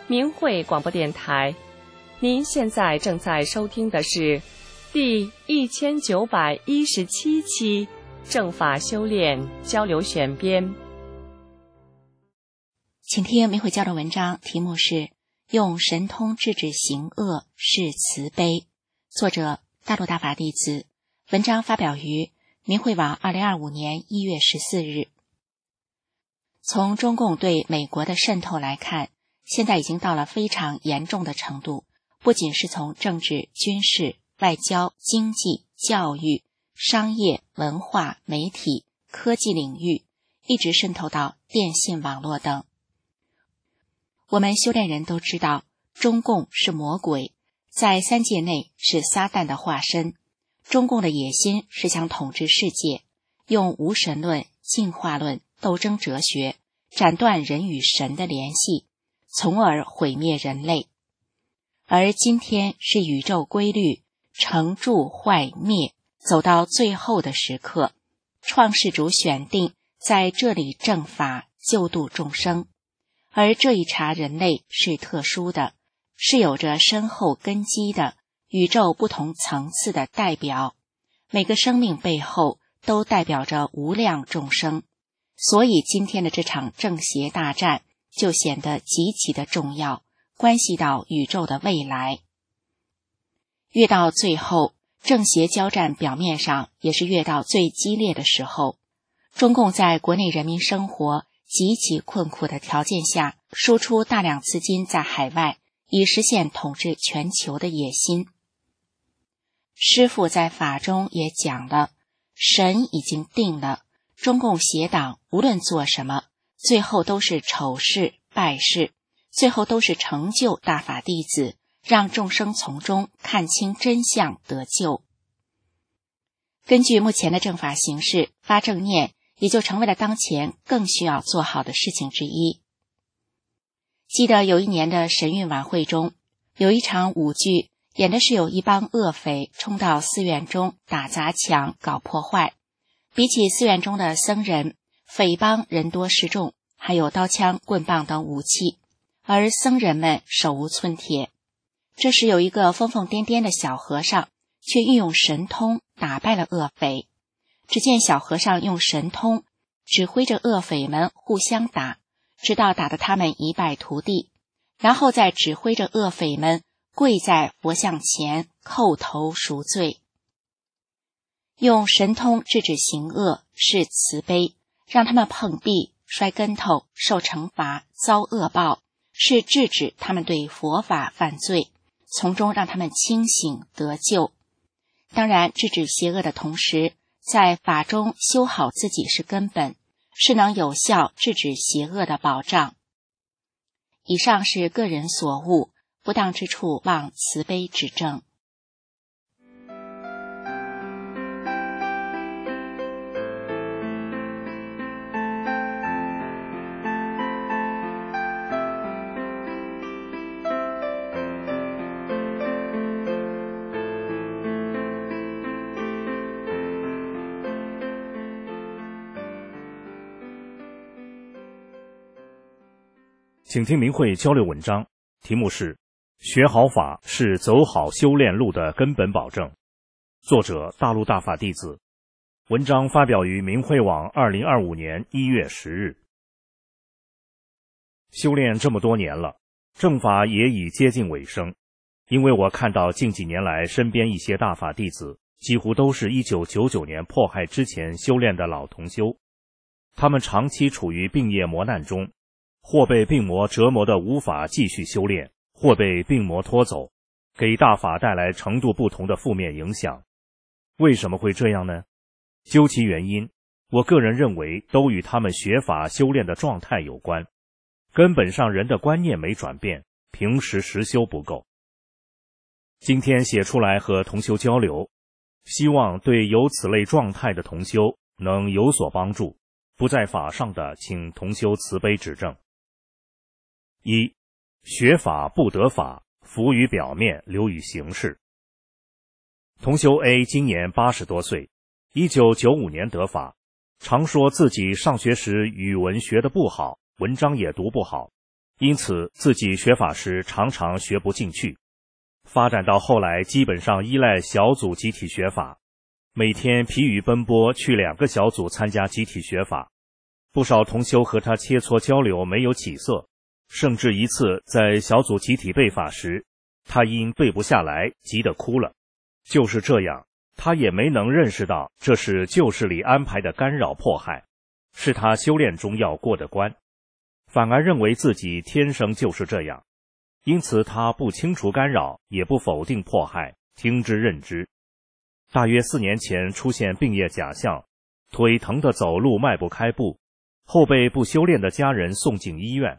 明慧广播电台。您现在正在收听的是第1917期正法修炼交流选编。 请听明慧交流文章，题目是用神通制止行恶是慈悲，作者大陆大法弟子，文章发表于明慧网2025年1月14日。从中共对美国的渗透来看，现在已经到了非常严重的程度，不仅是从政治、军事、外交、经济、教育、商业、文化、媒体、科技领域，一直渗透到电信网络等。我们修炼人都知道，中共是魔鬼，在三界内是撒旦的化身。中共的野心是想统治世界，用无神论、进化论、斗争哲学斩断人与神的联系，从而毁灭人类。而今天是宇宙规律成住坏灭走到最后的时刻，创世主选定在这里正法救度众生，而这一茬人类是特殊的，是有着深厚根基的宇宙不同层次的代表，每个生命背后都代表着无量众生，所以今天的这场正邪大战就显得极其的重要，关系到宇宙的未来。越到最后，正邪交战表面上也是越到最激烈的时候。中共在国内人民生活极其困苦的条件下，输出大量资金在海外，以实现统治全球的野心。师父在法中也讲了，神已经定了，中共邪党无论做什么，最后都是丑事败事，最后都是成就大法弟子，让众生从中看清真相得救。根据目前的正法形势，发正念也就成为了当前更需要做好的事情之一。记得有一年的神韵晚会中，有一场舞剧，演的是有一帮恶匪冲到寺院中打砸抢搞破坏。比起寺院中的僧人，匪帮人多势众，还有刀枪棍棒等武器，而僧人们手无寸铁。这时有一个疯疯癫癫的小和尚，却运用神通打败了恶匪。只见小和尚用神通指挥着恶匪们互相打，直到打得他们一败涂地，然后再指挥着恶匪们跪在佛像前叩头赎罪。用神通制止行恶是慈悲，让他们碰壁、摔跟头、受惩罚、遭恶报，是制止他们对佛法犯罪，从中让他们清醒得救。当然，制止邪恶的同时，在法中修好自己是根本，是能有效制止邪恶的保障。以上是个人所悟，不当之处望慈悲指正。 请听明慧交流文章，题目是学好法是走好修炼路的根本保证，作者大陆大法弟子，文章发表于明慧网2025年1月10日。修炼这么多年了，正法也已接近尾声，因为我看到近几年来身边一些大法弟子几乎都是1999年迫害之前修炼的老同修，他们长期处于病业磨难中，或被病魔折磨得无法继续修炼，或被病魔拖走，给大法带来程度不同的负面影响。为什么会这样呢？究其原因，我个人认为都与他们学法修炼的状态有关。根本上人的观念没转变，平时实修不够。今天写出来和同修交流，希望对有此类状态的同修能有所帮助，不在法上的请同修慈悲指正。一、学法不得法，浮于表面，流于形式。同修 A 今年80多岁，1995年得法，常说自己上学时语文学得不好，文章也读不好， 因此自己学法时常常学不进去。发展到后来，基本上依赖小组集体学法，每天疲于奔波去2个小组参加集体学法。不少同修和他切磋交流没有起色，甚至一次在小组集体背法时，他因背不下来急得哭了。就是这样，他也没能认识到这是旧事里安排的干扰迫害，是他修炼中要过的关，反而认为自己天生就是这样。因此他不清除干扰，也不否定迫害，听之任之。大约4年前出现病业假象，腿疼的走路迈不开步，后被不修炼的家人送进医院。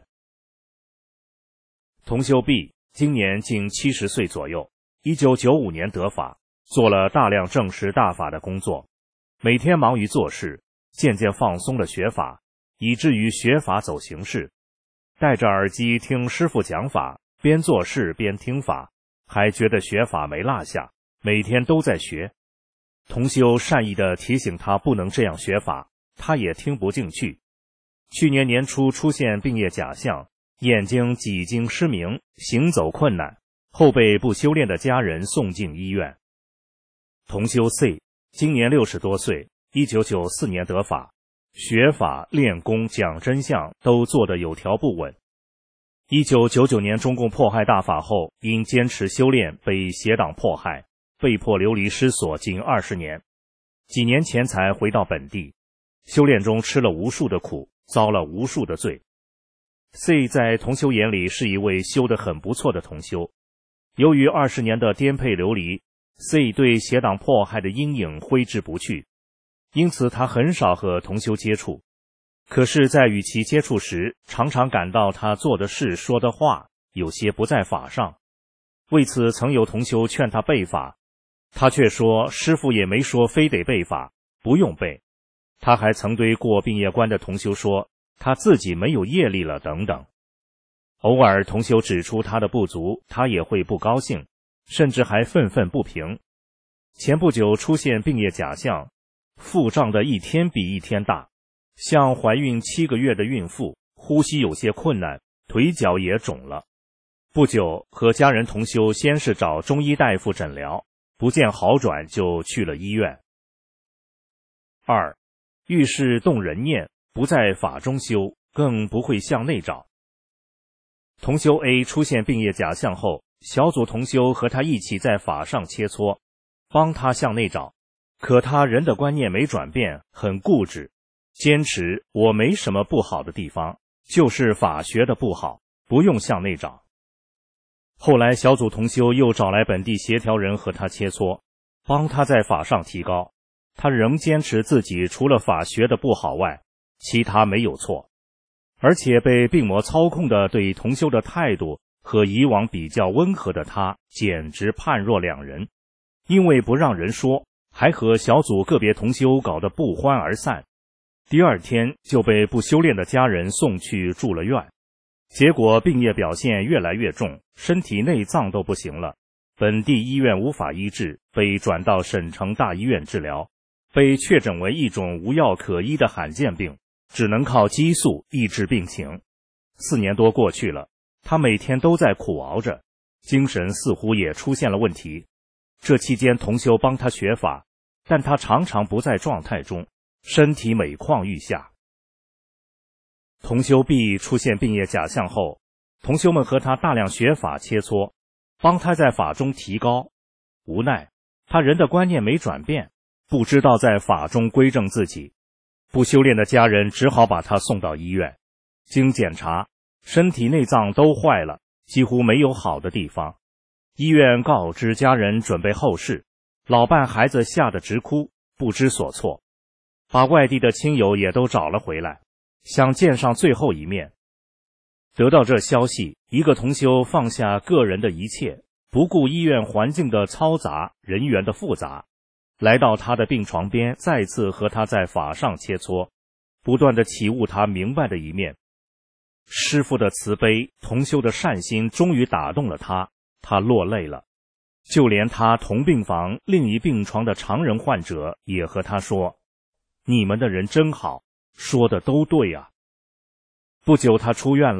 同修 B 今年近70岁左右，1995年得法，做了大量证实大法的工作，每天忙于做事，渐渐放松了学法，以至于学法走形式，戴着耳机听师父讲法，边做事边听法，还觉得学法没落下，每天都在学。同修善意地提醒他不能这样学法，他也听不进去。去年年初出现病业假象，眼睛几经失明，行走困难，后被不修炼的家人送进医院。同修 C 今年60多岁，1994年得法，学法、练功、讲真相都做得有条不紊。1999年中共迫害大法后，因坚持修炼被邪党迫害，被迫流离失所近20年，几年前才回到本地，修炼中吃了无数的苦，遭了无数的罪。C 在同修眼里是一位修得很不错的同修，由于20年的颠沛流离， C 对邪党迫害的阴影挥之不去，因此他很少和同修接触。可是在与其接触时，常常感到他做的事说的话有些不在法上，为此曾有同修劝他背法，他却说师父也没说非得背法，不用背。他还曾对过病业关的同修说他自己没有业力了等等。偶尔同修指出他的不足，他也会不高兴，甚至还愤愤不平。前不久出现病业假象，腹胀的一天比一天大，像怀孕7个月的孕妇，呼吸有些困难，腿脚也肿了。不久和家人同修先是找中医大夫诊疗，不见好转就去了医院。2. 遇事动人念，不在法中修，更不会向内找。同修 A 出现病业假象后，小组同修和他一起在法上切磋，帮他向内找，可他人的观念没转变，很固执，坚持我没什么不好的地方，就是法学的不好，不用向内找。后来小组同修又找来本地协调人和他切磋，帮他在法上提高，他仍坚持自己除了法学的不好外，其他没有错，而且被病魔操控的对同修的态度和以往比较温和的他简直判若两人，因为不让人说，还和小组个别同修搞得不欢而散。第2天就被不修炼的家人送去住了院，结果病业表现越来越重，身体内脏都不行了，本地医院无法医治，被转到省城大医院治疗，被确诊为一种无药可医的罕见病，只能靠激素抑制病情。4年多过去了，他每天都在苦熬着，精神似乎也出现了问题。这期间同修帮他学法，但他常常不在状态中，身体每况愈下。同修 B 出现病业假象后，同修们和他大量学法切磋，帮他在法中提高。无奈他人的观念没转变，不知道在法中归正自己，不修炼的家人只好把他送到医院。经检查，身体内脏都坏了，几乎没有好的地方。医院告知家人准备后事，老伴孩子吓得直哭，不知所措，把外地的亲友也都找了回来，想见上最后一面。得到这消息，一个同修放下个人的一切，不顾医院环境的嘈杂，人员的复杂，来到他的病床边，再次和他在法上切磋，不断地启悟他明白的一面。师父的慈悲，同修的善心终于打动了他，他落泪了。就连他同病房另一病床的常人患者也和他说，你们的人真好，说的都对啊。不久他出院了，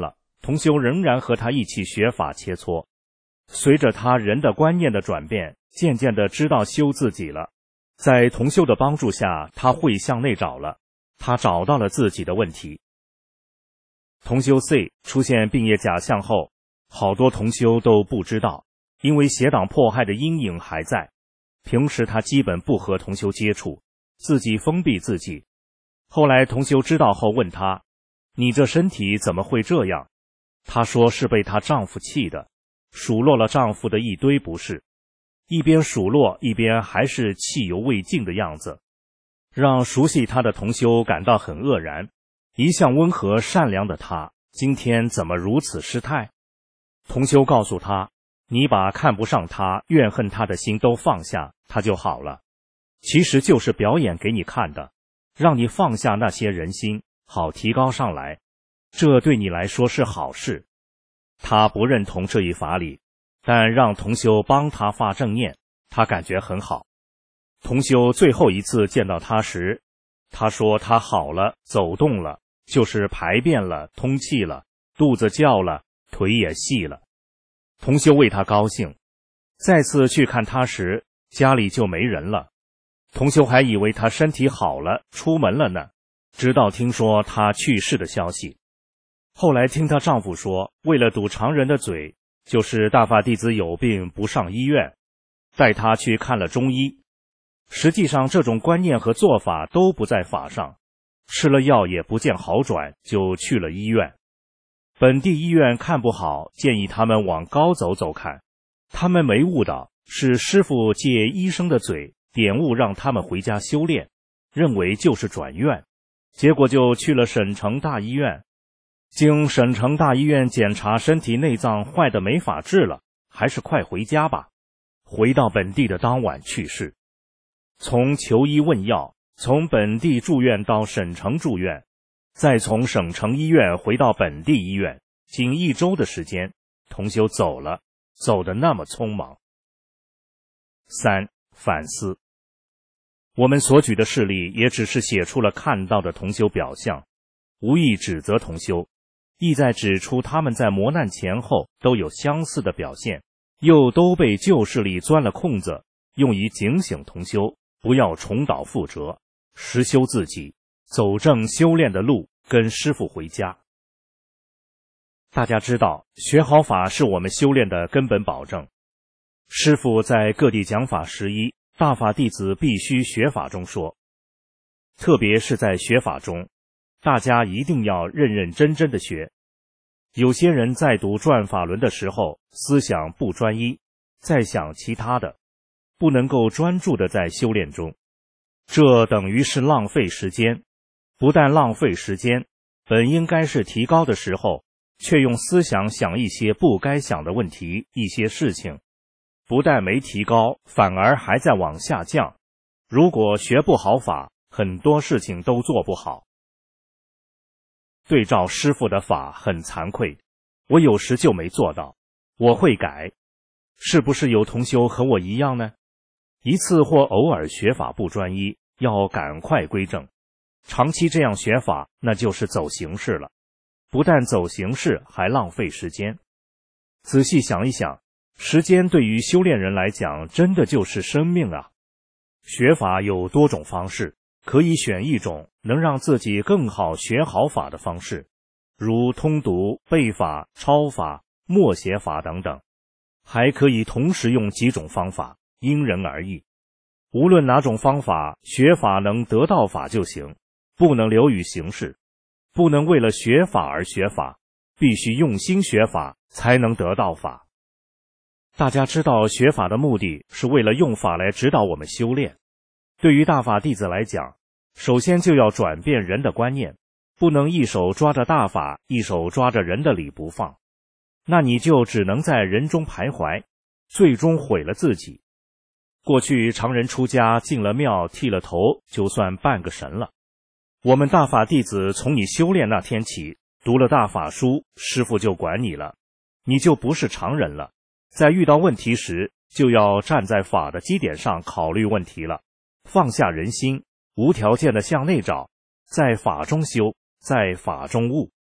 同修仍然和他一起学法切磋。随着他人的观念的转变，渐渐地知道修自己了。在同修的帮助下，他会向内找了，他找到了自己的问题。同修 C 出现病业假象后，好多同修都不知道，因为邪党迫害的阴影还在。平时他基本不和同修接触，自己封闭自己。后来同修知道后问他，你这身体怎么会这样？她说是被她丈夫气的，数落了丈夫的一堆不是，一边数落一边还是气犹未尽的样子，让熟悉她的同修感到很愕然。一向温和善良的她，今天怎么如此失态？同修告诉她，你把看不上她、怨恨她的心都放下，她就好了。其实就是表演给你看的，让你放下那些人心，好提高上来，这对你来说是好事。他不认同这一法理，但让同修帮他发正念，他感觉很好。同修最后一次见到他时，他说他好了，走动了，就是排便了，通气了，肚子叫了，腿也细了。同修为他高兴。再次去看他时，家里就没人了。同修还以为他身体好了，出门了呢，直到听说他去世的消息。后来听她丈夫说，为了堵常人的嘴，就是大法弟子有病不上医院，带她去看了中医。实际上这种观念和做法都不在法上，吃了药也不见好转，就去了医院。本地医院看不好，建议他们往高走走看。他们没误导，是师父借医生的嘴点悟，让他们回家修炼，认为就是转院，结果就去了省城大医院。经省城大医院检查，身体内脏坏得没法治了，还是快回家吧。回到本地的当晚去世。从求医问药，从本地住院到省城住院，再从省城医院回到本地医院，仅1周的时间，同修走了，走得那么匆忙。3. 反思。我们所举的事例也只是写出了看到的同修表象，无意指责同修，意在指出他们在磨难前后都有相似的表现，又都被旧势力钻了空子，用以警醒同修不要重蹈覆辙，实修自己，走正修炼的路，跟师父回家。大家知道，学好法是我们修炼的根本保证。师父在各地讲法11，大法弟子必须学法中说，特别是在学法中，大家一定要认认真真的学。有些人在读转法轮的时候，思想不专一，在想其他的，不能够专注的在修炼中，这等于是浪费时间。不但浪费时间，本应该是提高的时候，却用思想想一些不该想的问题，一些事情，不但没提高，反而还在往下降。如果学不好法，很多事情都做不好。对照师父的法很惭愧，我有时就没做到，我会改。是不是有同修和我一样呢？一次或偶尔学法不专一，要赶快归正。长期这样学法，那就是走形式了，不但走形式，还浪费时间。仔细想一想，时间对于修炼人来讲，真的就是生命啊。学法有多种方式，可以选一种能让自己更好学好法的方式，如通读、背法、抄法、默写法等等。还可以同时用几种方法，因人而异。无论哪种方法，学法能得到法就行，不能流于形式，不能为了学法而学法，必须用心学法才能得到法。大家知道学法的目的是为了用法来指导我们修炼。对于大法弟子来讲，首先就要转变人的观念，不能一手抓着大法，一手抓着人的理不放，那你就只能在人中徘徊，最终毁了自己。过去常人出家进了庙剃了头，就算半个神了。我们大法弟子从你修炼那天起，读了大法书，师父就管你了，你就不是常人了。在遇到问题时，就要站在法的基点上考虑问题了，放下人心，无条件的向内找，在法中修，在法中悟。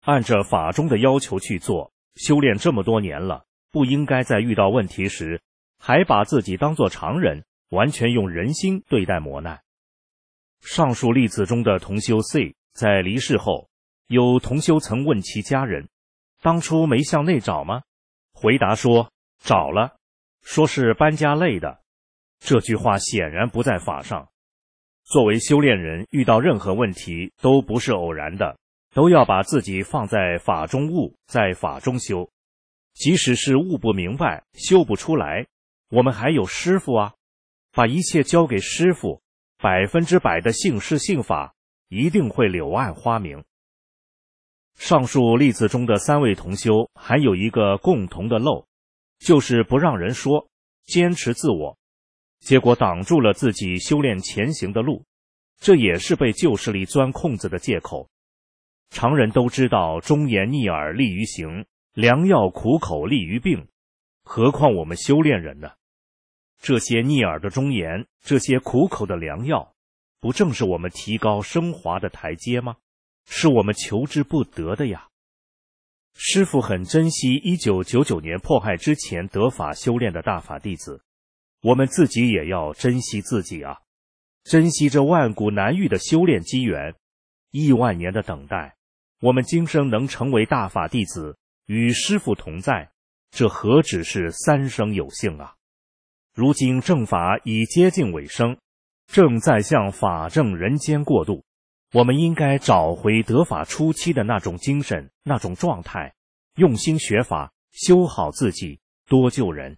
按着法中的要求去做，修炼这么多年了，不应该在遇到问题时还把自己当作常人，完全用人心对待磨难。上述例子中的同修 C 在离世后，有同修曾问其家人，当初没向内找吗？回答说找了，说是搬家累的。这句话显然不在法上。作为修炼人，遇到任何问题都不是偶然的，都要把自己放在法中悟，在法中修。即使是悟不明白，修不出来，我们还有师父啊，把一切交给师父，100%的信师信法，一定会柳暗花明。上述例子中的3位同修还有一个共同的漏，就是不让人说，坚持自我，结果挡住了自己修炼前行的路，这也是被旧势力钻空子的借口。常人都知道忠言逆耳利于行，良药苦口利于病，何况我们修炼人呢？这些逆耳的忠言，这些苦口的良药，不正是我们提高升华的台阶吗？是我们求之不得的呀。师父很珍惜1999年迫害之前得法修炼的大法弟子，我们自己也要珍惜自己啊，珍惜这万古难遇的修炼机缘。亿万年的等待，我们今生能成为大法弟子，与师父同在，这何止是3生有幸啊！如今正法已接近尾声，正在向法正人间过渡，我们应该找回得法初期的那种精神，那种状态，用心学法，修好自己，多救人。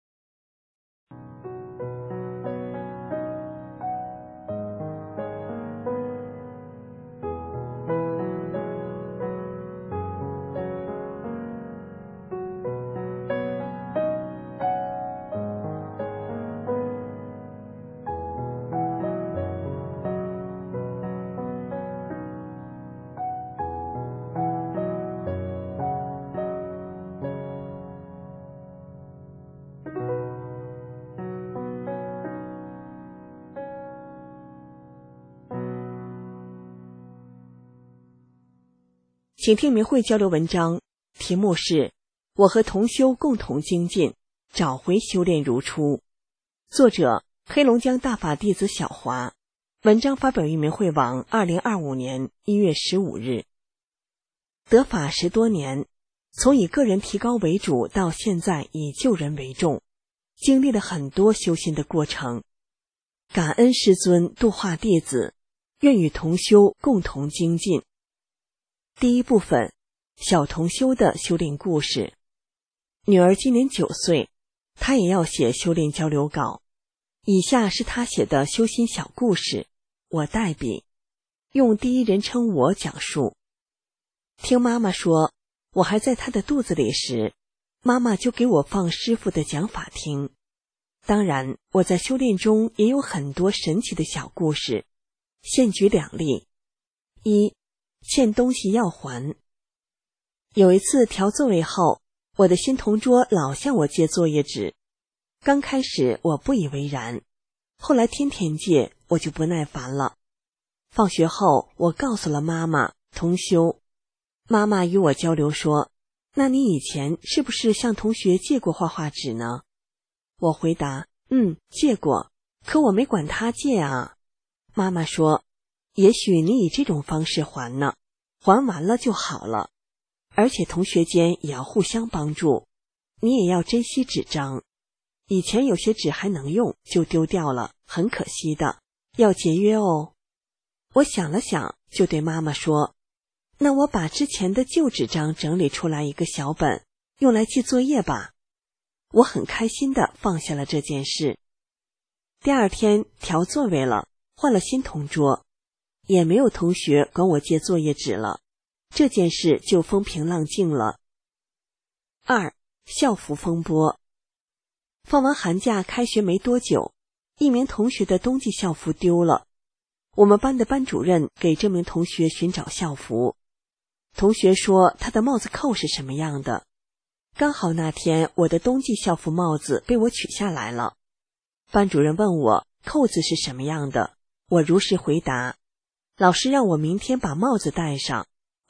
请听明慧交流文章，题目是我和同修共同精进，找回修炼如初。作者黑龙江大法弟子小华，文章发表于明慧网2025年1月15日。得法10多年，从以个人提高为主到现在以救人为重，经历了很多修心的过程。感恩师尊度化弟子，愿与同修共同精进。第一部分，小同修的修炼故事。女儿今年9岁，她也要写修炼交流稿。以下是她写的修心小故事，我代笔，用第一人称我讲述。听妈妈说，我还在她的肚子里时，妈妈就给我放师父的讲法听。当然，我在修炼中也有很多神奇的小故事，现举2例。一，欠东西要还。有一次调座位后，我的新同桌老向我借作业纸。刚开始我不以为然，后来天天借，我就不耐烦了。放学后，我告诉了妈妈、同修。妈妈与我交流说，那你以前是不是向同学借过画画纸呢？我回答，借过，可我没管他借啊。妈妈说，也许你以这种方式还呢，还完了就好了。而且同学间也要互相帮助，你也要珍惜纸张。以前有些纸还能用，就丢掉了，很可惜的，要节约哦。我想了想，就对妈妈说，那我把之前的旧纸张整理出来一个小本，用来记作业吧。我很开心地放下了这件事。第二天调座位了，换了新同桌，也没有同学管我借作业纸了，这件事就风平浪静了。2. 校服风波。放完寒假开学没多久，一名同学的冬季校服丢了。我们班的班主任给这名同学寻找校服。同学说他的帽子扣是什么样的。刚好那天我的冬季校服帽子被我取下来了。班主任问我扣子是什么样的，我如实回答。老师让我明天把帽子戴上，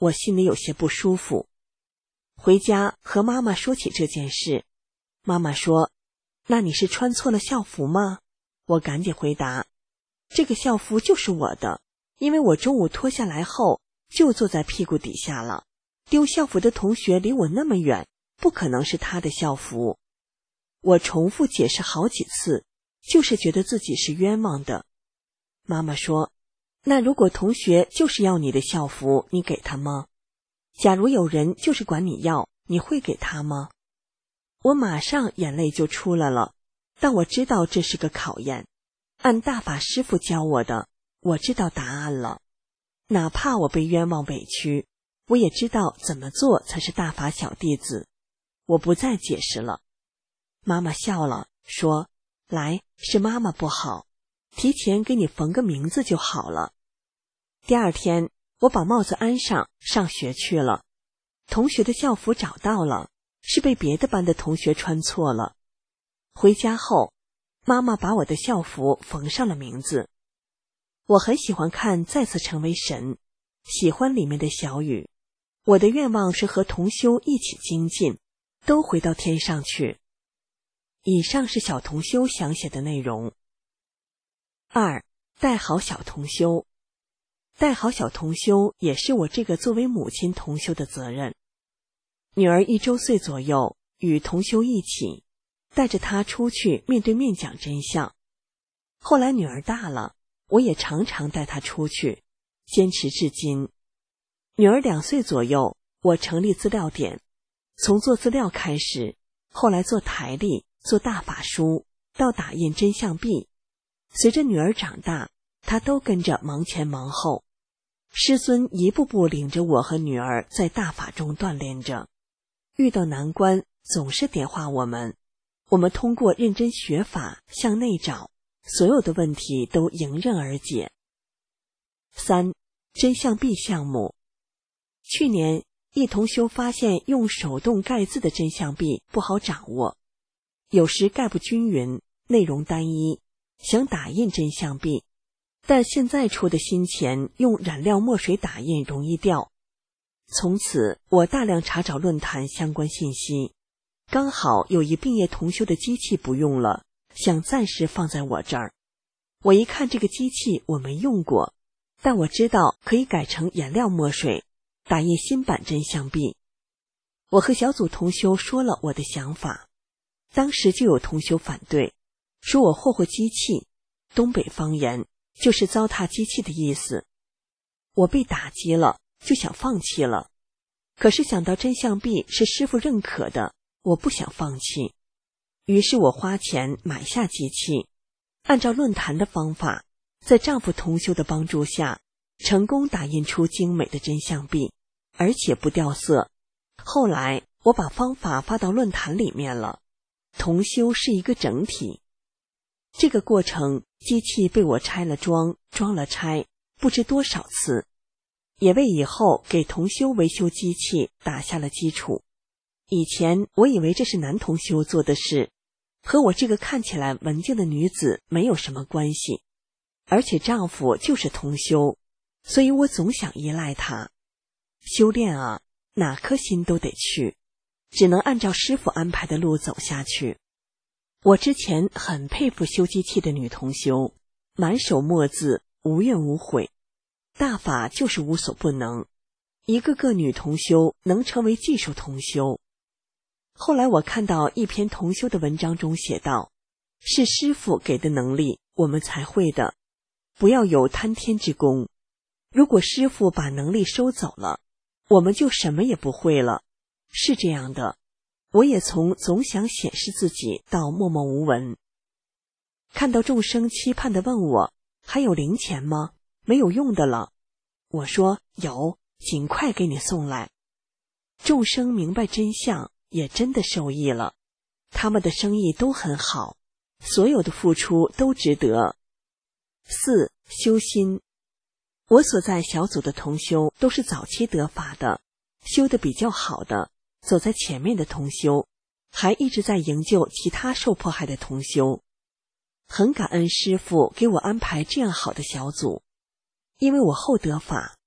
我心里有些不舒服。回家和妈妈说起这件事，妈妈说：“那你是穿错了校服吗？”我赶紧回答：“这个校服就是我的，因为我中午脱下来后就坐在屁股底下了。丢校服的同学离我那么远，不可能是他的校服。”我重复解释好几次，就是觉得自己是冤枉的。妈妈说：“那如果同学就是要你的校服，你给他吗？假如有人就是管你要，你会给他吗？”我马上眼泪就出来了，但我知道这是个考验。按大法师父教我的，我知道答案了。哪怕我被冤枉委屈，我也知道怎么做才是大法小弟子。我不再解释了。妈妈笑了，说：“来，是妈妈不好，提前给你缝个名字就好了。”第二天，我把帽子安上，上学去了。同学的校服找到了，是被别的班的同学穿错了。回家后，妈妈把我的校服缝上了名字。我很喜欢看《再次成为神》，喜欢里面的小雨。我的愿望是和同修一起精进，都回到天上去。以上是小同修想写的内容。2. 带好小同修。带好小同修也是我这个作为母亲同修的责任。女儿1周岁左右，与同修一起带着她出去面对面讲真相。后来女儿大了，我也常常带她出去，坚持至今。女儿2岁左右，我成立资料点，从做资料开始，后来做台历，做大法书，到打印真相币。随着女儿长大，她都跟着忙前忙后。师尊一步步领着我和女儿在大法中锻炼着，遇到难关总是点化我们，我们通过认真学法向内找，所有的问题都迎刃而解。3. 真相币项目。去年一同修发现用手动盖字的真相币不好掌握，有时盖不均匀，内容单一，想打印真相币，但现在出的新钱用染料墨水打印容易掉。从此我大量查找论坛相关信息，刚好有一并业同修的机器不用了，想暂时放在我这儿。我一看这个机器我没用过，但我知道可以改成颜料墨水，打印新版真相币。我和小组同修说了我的想法，当时就有同修反对，说我霍霍机器，东北方言就是糟蹋机器的意思。我被打击了，就想放弃了。可是想到真相币是师父认可的，我不想放弃。于是我花钱买下机器，按照论坛的方法，在丈夫同修的帮助下，成功打印出精美的真相币，而且不掉色。后来我把方法发到论坛里面了，同修是一个整体。这个过程，机器被我拆了装，装了拆，不知多少次，也为以后给同修维修机器打下了基础。以前我以为这是男同修做的事，和我这个看起来文静的女子没有什么关系，而且丈夫就是同修，所以我总想依赖他。修炼啊，哪颗心都得去，只能按照师父安排的路走下去。我之前很佩服修机器的女同修，满手墨字，无怨无悔。大法就是无所不能，一个个女同修能成为技术同修。后来我看到一篇同修的文章中写道，是师父给的能力，我们才会的，不要有贪天之功。如果师父把能力收走了，我们就什么也不会了。是这样的，我也从总想显示自己到默默无闻。看到众生期盼地问我，还有零钱吗？没有用的了。我说有，尽快给你送来。众生明白真相，也真的受益了，他们的生意都很好，所有的付出都值得。4. 修心。我所在小组的同修都是早期得法的，修得比较好的，走在前面的同修，还一直在营救其他受迫害的同修。很感恩师父给我安排这样好的小组，因为我后得法，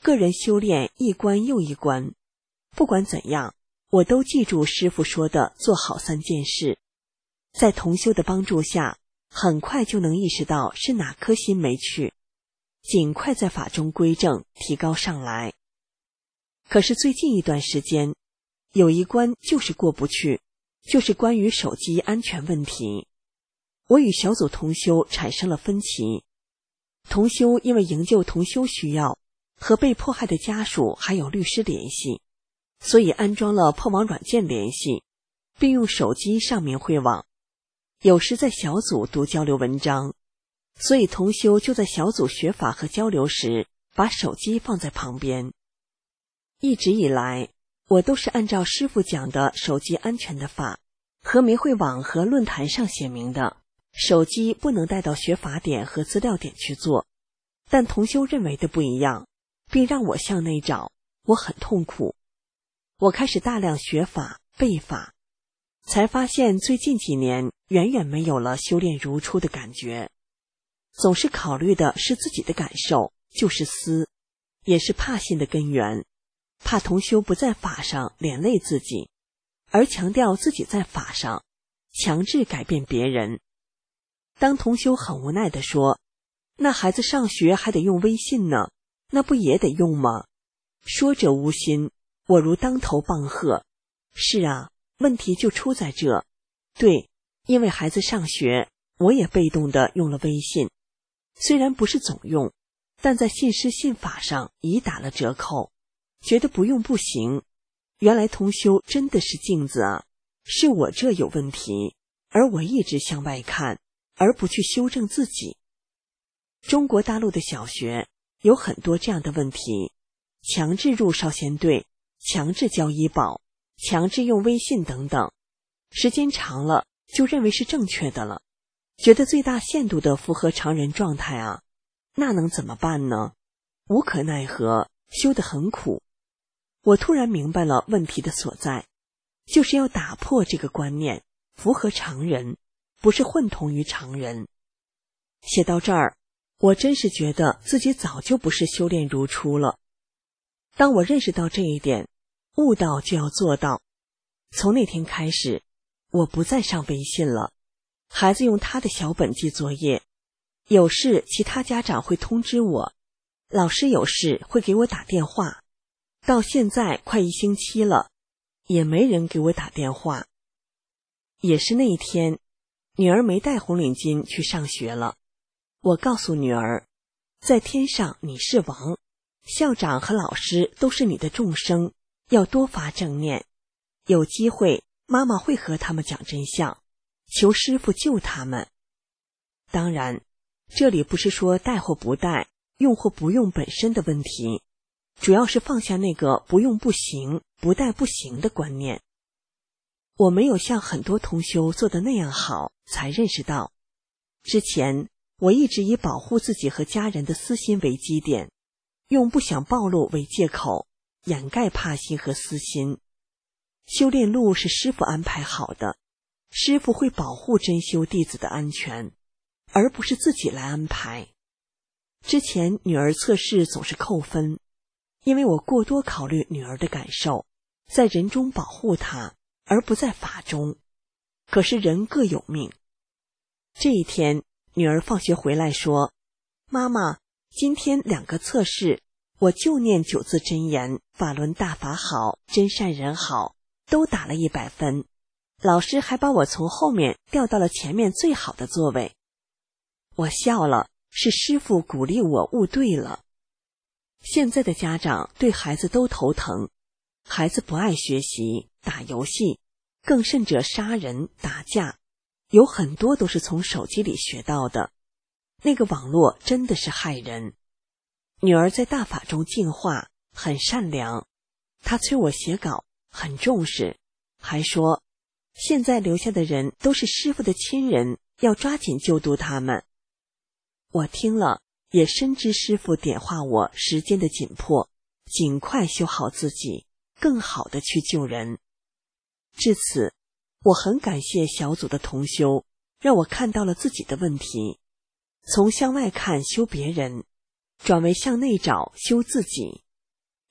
个人修炼一关又一关。不管怎样，我都记住师父说的做好3件事。在同修的帮助下，很快就能意识到是哪颗心没去，尽快在法中归正，提高上来。可是最近一段时间，有一关就是过不去，就是关于手机安全问题。我与小组同修产生了分歧。同修因为营救同修需要，和被迫害的家属还有律师联系，所以安装了破网软件联系，并用手机上明慧网。有时在小组读交流文章，所以同修就在小组学法和交流时，把手机放在旁边。一直以来，我都是按照师父讲的手机安全的法，和明慧网和论坛上写明的，手机不能带到学法点和资料点去做。但同修认为的不一样，并让我向内找，我很痛苦。我开始大量学法、背法，才发现最近几年远远没有了修炼如初的感觉。总是考虑的是自己的感受，就是私，也是怕心的根源，怕同修不在法上连累自己，而强调自己在法上，强制改变别人。当同修很无奈地说，那孩子上学还得用微信呢，那不也得用吗？说者无心，我如当头棒喝。是啊，问题就出在这。对，因为孩子上学，我也被动地用了微信，虽然不是总用，但在信师信法上已打了折扣，觉得不用不行。原来同修真的是镜子啊，是我这有问题，而我一直向外看，而不去修正自己。中国大陆的小学有很多这样的问题，强制入少先队，强制交医保，强制用微信等等，时间长了就认为是正确的了，觉得最大限度的符合常人状态啊，那能怎么办呢？无可奈何，修得很苦。我突然明白了问题的所在，就是要打破这个观念，符合常人，不是混同于常人。写到这儿，我真是觉得自己早就不是修炼如初了。当我认识到这一点，悟到就要做到。从那天开始，我不再上微信了，孩子用他的小本记作业，有事其他家长会通知我，老师有事会给我打电话。到现在快1星期了，也没人给我打电话。也是那一天，女儿没带红领巾去上学了。我告诉女儿，在天上你是王，校长和老师都是你的众生，要多发正念。有机会，妈妈会和他们讲真相，求师父救他们。当然，这里不是说带或不带，用或不用本身的问题，主要是放下那个不用不行，不带不行的观念。我没有像很多同修做的那样好，才认识到，之前我一直以保护自己和家人的私心为基点，用不想暴露为借口，掩盖怕心和私心。修炼路是师父安排好的，师父会保护真修弟子的安全，而不是自己来安排。之前女儿测试总是扣分，因为我过多考虑女儿的感受，在人中保护她，而不在法中。可是人各有命。这一天，女儿放学回来说，妈妈，今天2个测试，我就念9字真言，法轮大法好，真善人好，都打了100分。老师还把我从后面调到了前面最好的座位。我笑了，是师父鼓励我悟对了。现在的家长对孩子都头疼，孩子不爱学习，打游戏，更甚者杀人打架，有很多都是从手机里学到的。那个网络真的是害人。女儿在大法中净化，很善良，她催我写稿，很重视，还说现在留下的人都是师父的亲人，要抓紧救度他们。我听了，也深知师父点化我时间的紧迫，尽快修好自己，更好的去救人。至此，我很感谢小组的同修，让我看到了自己的问题，从向外看修别人，转为向内找修自己。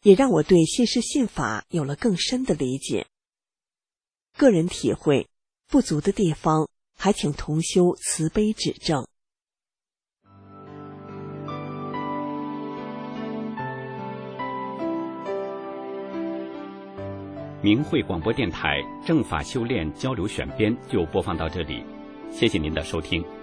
也让我对信师信法有了更深的理解。个人体会不足的地方，还请同修慈悲指正。 明慧广播电台正法修炼交流选编就播放到这里，谢谢您的收听。